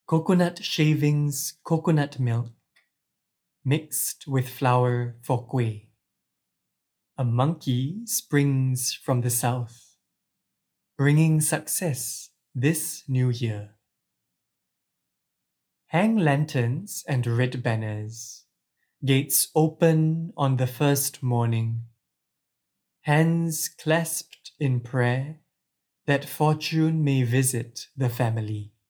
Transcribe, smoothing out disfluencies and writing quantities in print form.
Coconut shavings, coconut milk, mixed with flour for kueh. A monkey springs from the south, bringing success this new year. Hang lanterns and red banners, gates open on the first morning, hands clasped in prayer that fortune may visit the family.